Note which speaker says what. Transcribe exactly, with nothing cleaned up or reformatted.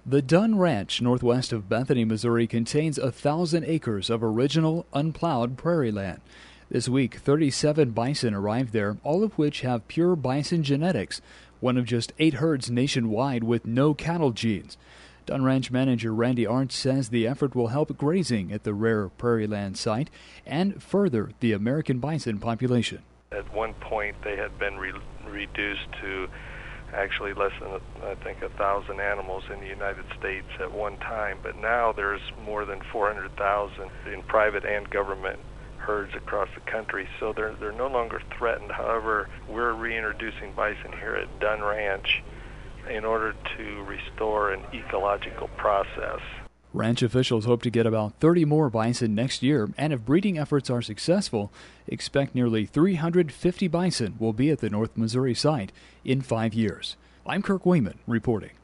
Speaker 1: The Dunn Ranch, northwest of Bethany, Missouri, contains a thousand acres of original, unplowed prairie land. This week, thirty-seven bison arrived there, all of which have pure bison genetics, one of just eight herds nationwide with no cattle genes. Dunn Ranch manager Randy Arndt says the effort will help grazing at the rare prairie land site and further the American bison population.
Speaker 2: At one point, they had been re- reduced to actually less than, I think, a thousand animals in the United States at one time. But now there's more than four hundred thousand in private and government herds across the country. So they're they're no longer threatened. However, we're reintroducing bison here at Dunn Ranch in order to restore an ecological process.
Speaker 1: Ranch officials hope to get about thirty more bison next year, and if breeding efforts are successful, expect nearly three hundred fifty bison will be at the North Missouri site in five years. I'm Kirk Wayman reporting.